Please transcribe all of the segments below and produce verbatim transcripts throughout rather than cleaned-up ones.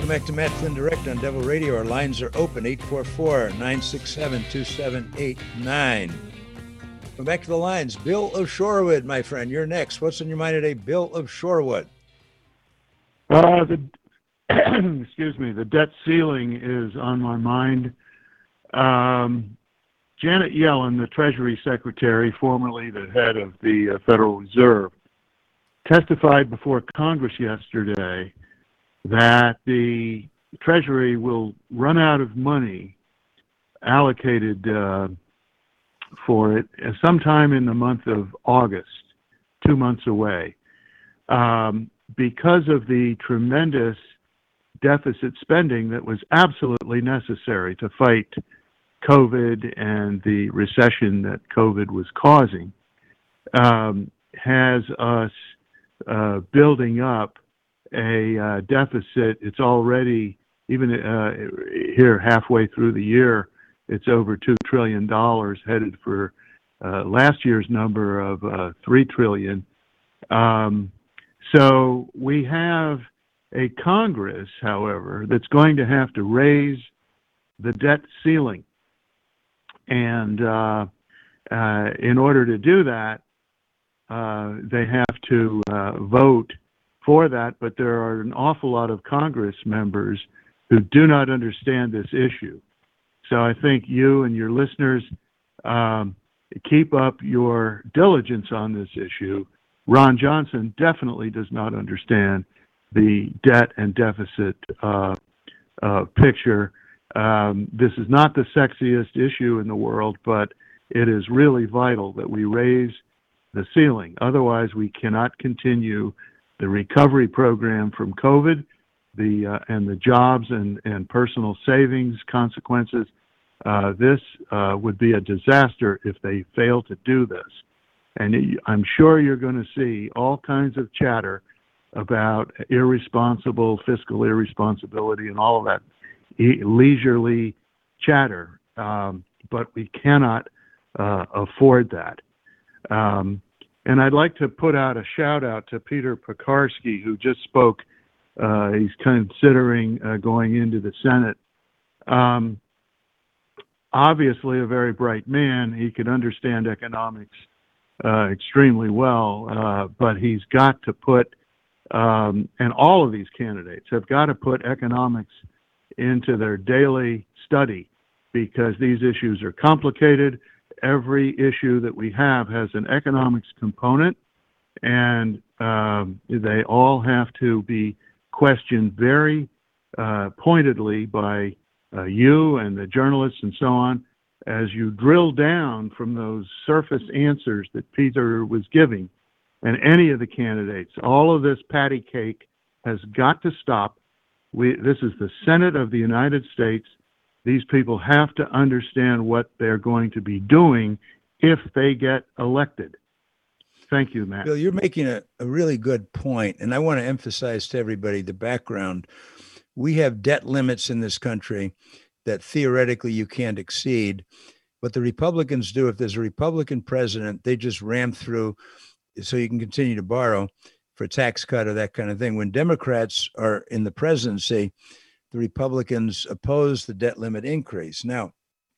back to Matt Flynn Direct on Devil Radio. Our lines are open, eight four four, nine six seven, two seven eight nine. Come back to the lines. Bill of Shorewood, my friend, you're next. What's on your mind today, Bill of Shorewood? Uh, the, excuse me, the debt ceiling is on my mind. Um, Janet Yellen, the Treasury Secretary, formerly the head of the uh, Federal Reserve, testified before Congress yesterday that the Treasury will run out of money allocated uh, for it sometime in the month of August, two months away, um, because of the tremendous deficit spending that was absolutely necessary to fight COVID and the recession that COVID was causing, um, has us uh, building up a uh, deficit. It's already, even uh, here halfway through the year, it's over two trillion dollars, headed for uh, last year's number of uh, three trillion dollars. Um, so we have a Congress, however, that's going to have to raise the debt ceiling. And uh, uh, in order to do that, uh, they have to uh, vote for that, but there are an awful lot of Congress members who do not understand this issue. So I think you and your listeners um, keep up your diligence on this issue. Ron Johnson definitely does not understand the debt and deficit uh, uh, picture. Um, this is not the sexiest issue in the world, but it is really vital that we raise the ceiling. Otherwise, we cannot continue the recovery program from COVID, the uh, and the jobs and, and personal savings consequences. Uh, this uh, would be a disaster if they fail to do this. And I'm sure you're going to see all kinds of chatter about irresponsible fiscal irresponsibility and all of that leisurely chatter, um, but we cannot uh, afford that. Um, and I'd like to put out a shout out to Peter Pekarsky, who just spoke. Uh, he's considering uh, going into the Senate. Um, obviously a very bright man. He can understand economics uh, extremely well, uh, but he's got to put, um, and all of these candidates have got to put economics into their daily study, because these issues are complicated. Every issue that we have has an economics component, and um, they all have to be questioned very uh, pointedly by uh, you and the journalists and so on, as you drill down from those surface answers that Peter was giving, and any of the candidates. All of this patty cake has got to stop. We, this is the Senate of the United States. These people have to understand what they're going to be doing if they get elected. Thank you, Matt. Bill, you're making a, a really good point, and I want to emphasize to everybody the background. We have debt limits in this country that theoretically you can't exceed. What the Republicans do, if there's a Republican president, they just ram through so you can continue to borrow for a tax cut or that kind of thing. When Democrats are in the presidency, the Republicans oppose the debt limit increase. Now,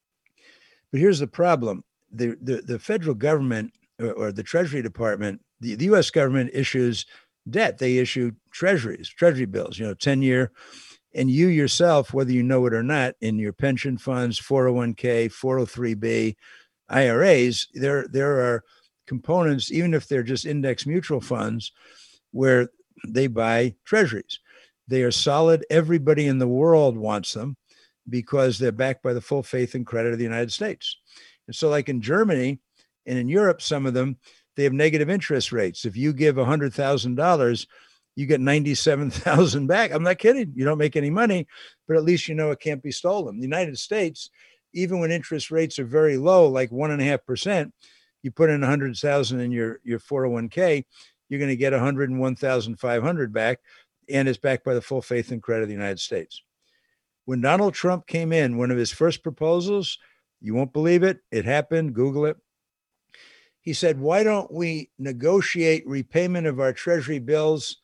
but here's the problem. The, the, the federal government or, or the Treasury Department, the, the U S government issues debt. They issue treasuries, treasury bills, you know, ten year. And you yourself, whether you know it or not, in your pension funds, four oh one k, four oh three b, I R As, there, there are components, even if they're just index mutual funds, where they buy treasuries. They are solid. Everybody in the world wants them because they're backed by the full faith and credit of the United States. And so like in Germany and in Europe, some of them, they have negative interest rates. If you give one hundred thousand dollars, you get ninety-seven thousand dollars back. I'm not kidding. You don't make any money, but at least you know it can't be stolen. The United States, even when interest rates are very low, like one and a half percent, you put in one hundred thousand dollars in your, your four oh one k, you're going to get one hundred one thousand five hundred dollars back, and it's backed by the full faith and credit of the United States. When Donald Trump came in, one of his first proposals, you won't believe it, it happened, Google it. He said, why don't we negotiate repayment of our treasury bills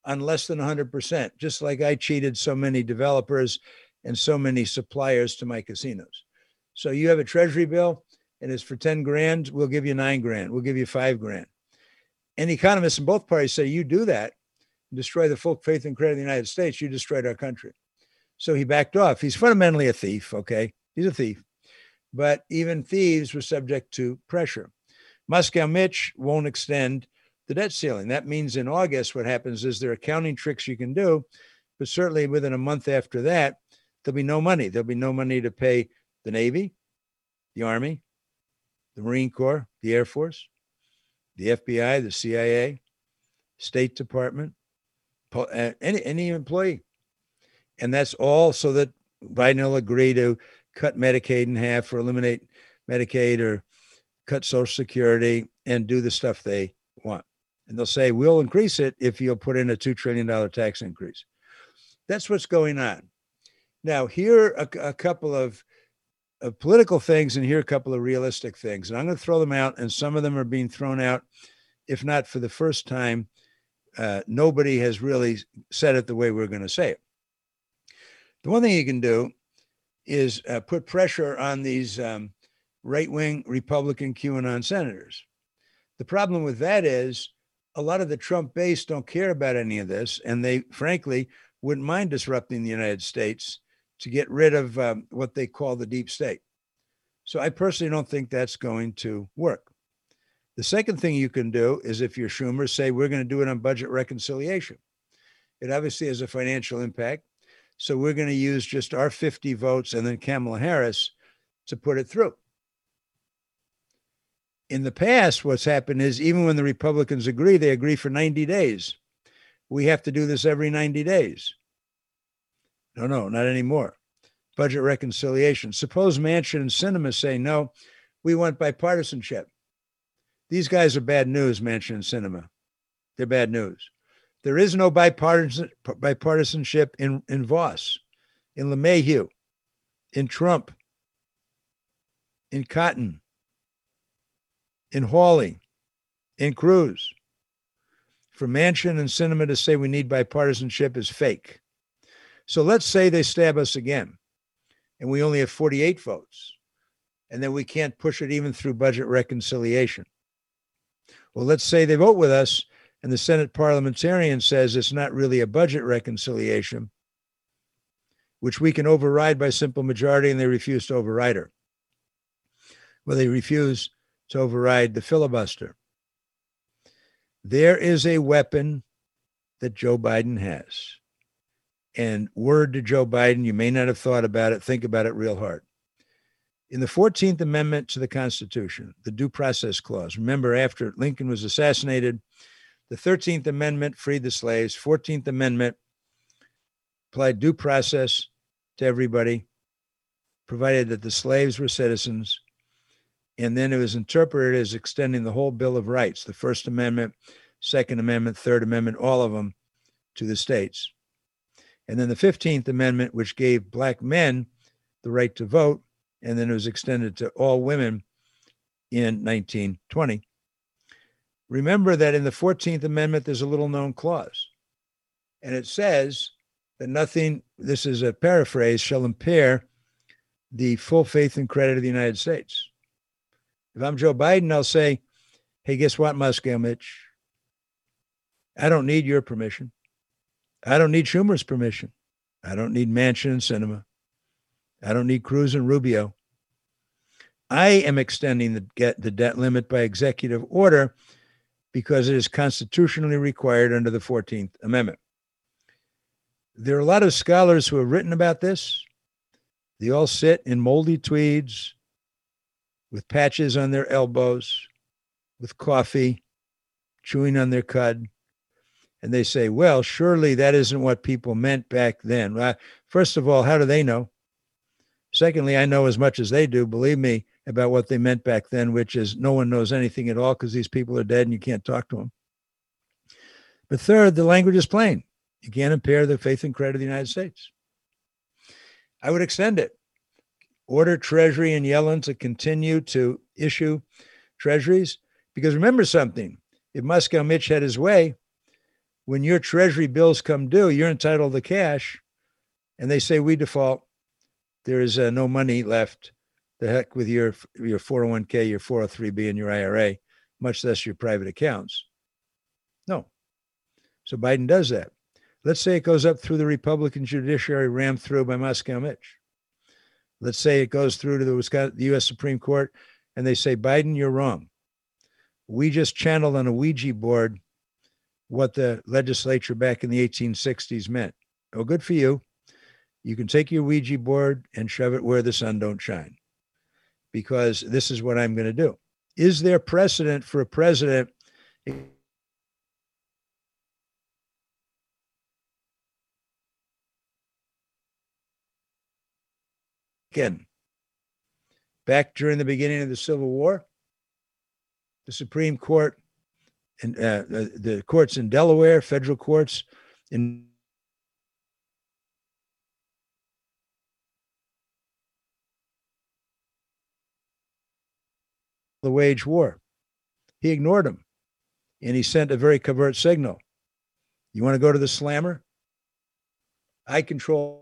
on less than one hundred percent, just like I cheated so many developers and so many suppliers to my casinos. So you have a treasury bill and it's for ten grand, we'll give you nine grand, we'll give you five grand. And economists in both parties say, you do that, destroy the full faith and credit of the United States, you destroyed our country. So he backed off. He's fundamentally a thief, okay? He's a thief. But even thieves were subject to pressure. Moscow Mitch won't extend the debt ceiling. That means in August, what happens is there are accounting tricks you can do, but certainly within a month after that, there'll be no money. There'll be no money to pay the Navy, the Army, the Marine Corps, the Air Force, the F B I, the C I A, State Department, any, any employee. And that's all so that Biden will agree to cut Medicaid in half or eliminate Medicaid or cut Social Security and do the stuff they want. And they'll say, we'll increase it if you'll put in a two trillion dollars tax increase. That's what's going on. Now, here are a, a couple of, of political things and here are a couple of realistic things. And I'm going to throw them out, and some of them are being thrown out, if not for the first time. Uh, nobody has really said it the way we're going to say it. The one thing you can do is uh, put pressure on these um, right-wing Republican QAnon senators. The problem with that is a lot of the Trump base don't care about any of this, and they, frankly, wouldn't mind disrupting the United States to get rid of um, what they call the deep state. So I personally don't think that's going to work. The second thing you can do is, if you're Schumer, say we're going to do it on budget reconciliation. It obviously has a financial impact. So we're going to use just our fifty votes and then Kamala Harris to put it through. In the past, what's happened is even when the Republicans agree, they agree for ninety days. We have to do this every ninety days. No, no, not anymore. Budget reconciliation. Suppose Manchin and Sinema say, no, we want bipartisanship. These guys are bad news, Manchin and Sinema. They're bad news. There is no bipartisan, bipartisanship in, in Voss, in LeMahieu, in Trump, in Cotton, in Hawley, in Cruz. For Manchin and Sinema to say we need bipartisanship is fake. So let's say they stab us again, and we only have forty-eight votes, and then we can't push it even through budget reconciliation. Well, let's say they vote with us, and the Senate parliamentarian says it's not really a budget reconciliation, which we can override by simple majority, and they refuse to override her. Well, they refuse to override the filibuster. There is a weapon that Joe Biden has. And word to Joe Biden, you may not have thought about it. Think about it real hard. In the fourteenth Amendment to the Constitution, the Due Process Clause, remember after Lincoln was assassinated, the thirteenth Amendment freed the slaves. fourteenth Amendment applied due process to everybody, provided that the slaves were citizens. And then it was interpreted as extending the whole Bill of Rights, the First Amendment, Second Amendment, Third Amendment, all of them to the states. And then the fifteenth Amendment, which gave black men the right to vote, and then it was extended to all women in nineteen twenty. Remember that in the fourteenth Amendment, there's a little known clause. And it says that nothing, this is a paraphrase, shall impair the full faith and credit of the United States. If I'm Joe Biden, I'll say, hey, guess what, Moscow Mitch? I don't need your permission. I don't need Schumer's permission. I don't need Manchin and Sinema. I don't need Cruz and Rubio. I am extending the, get the debt limit by executive order because it is constitutionally required under the fourteenth Amendment. There are a lot of scholars who have written about this. They all sit in moldy tweeds with patches on their elbows, with coffee, chewing on their cud. And they say, well, surely that isn't what people meant back then. Well, first of all, how do they know? Secondly, I know as much as they do, believe me, about what they meant back then, which is no one knows anything at all because these people are dead and you can't talk to them. But third, the language is plain. You can't impair the faith and credit of the United States. I would extend it. Order Treasury and Yellen to continue to issue treasuries. Because remember something, if Moscow Mitch had his way, When your treasury bills come due, you're entitled to cash, and they say we default. There is uh, no money left. The heck with your your four oh one k, your four oh three b, and your I R A, much less your private accounts. No. So Biden does that. Let's say it goes up through the Republican judiciary, rammed through by Moscow Mitch. Let's say it goes through to the, Wisconsin, the U S Supreme Court, and they say, Biden, you're wrong. We just channeled on a Ouija board what the legislature back in the eighteen sixties meant. Oh, good for you. You can take your Ouija board and shove it where the sun don't shine, because this is what I'm going to do. Is there precedent for a president? Again, back during the beginning of the Civil War, the Supreme Court and uh, the, the courts in Delaware, federal courts in the wage war. He ignored them, and he sent a very covert signal. You want to go to the slammer? I control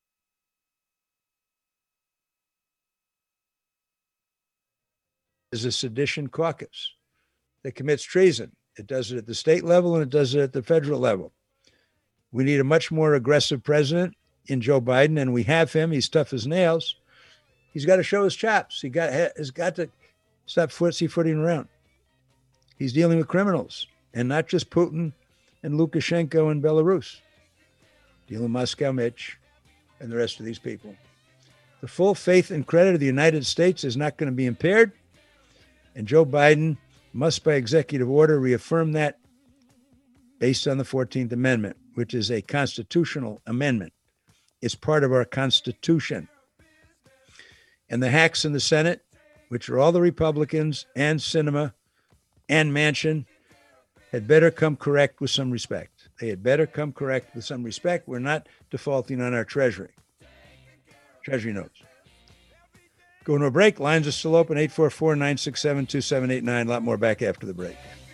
is a sedition caucus that commits treason. It does it at the state level and it does it at the federal level. We need a much more aggressive president in Joe Biden, and we have him. He's tough as nails. He's got to show his chops. He got has got to stop footsie-footing around. He's dealing with criminals, and not just Putin and Lukashenko and Belarus. Dealing with Moscow Mitch and the rest of these people. The full faith and credit of the United States is not going to be impaired. And Joe Biden must, by executive order, reaffirm that based on the fourteenth Amendment, which is a constitutional amendment. It's part of our Constitution. And the hacks in the Senate, which are all the Republicans and Sinema and Manchin, had better come correct with some respect. They had better come correct with some respect. We're not defaulting on our Treasury. Treasury notes. Going to a break. Lines are still open, eight four four, nine six seven, two seven eight nine. A lot more back after the break.